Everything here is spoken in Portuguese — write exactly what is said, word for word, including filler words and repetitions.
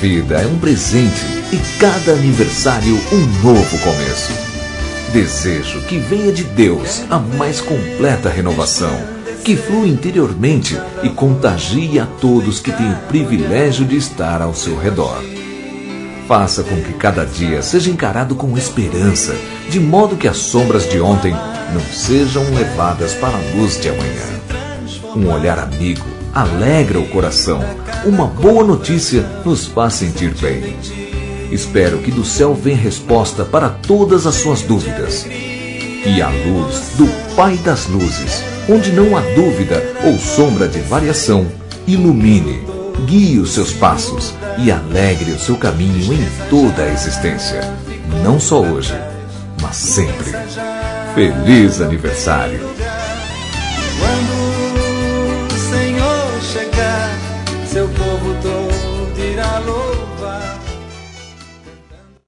vida é um presente e cada aniversário um novo começo. Desejo que venha de Deus a mais completa renovação, que flua interiormente e contagie a todos que têm o privilégio de estar ao seu redor. Faça com que cada dia seja encarado com esperança, de modo que as sombras de ontem não sejam levadas para a luz de amanhã. Um olhar amigo alegra o coração. Uma boa notícia nos faz sentir bem. Espero que do céu venha resposta para todas as suas dúvidas. E a luz do Pai das Luzes, onde não há dúvida ou sombra de variação, ilumine, guie os seus passos e alegre o seu caminho em toda a existência. Não só hoje, mas sempre. Feliz aniversário! Quando o Senhor chegar, seu povo todo irá louvar.